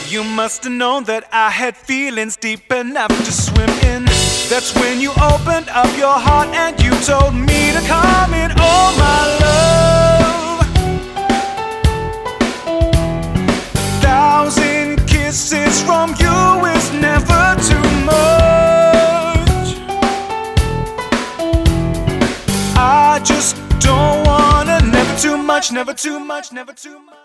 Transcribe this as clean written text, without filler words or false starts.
You must have known that I had feelings deep enough to swim in. That's when you opened up your heart and you told me to come in. Oh my love, 1,000 kisses from you is never too much. I just don't wanna, never too much, never too much, never too much.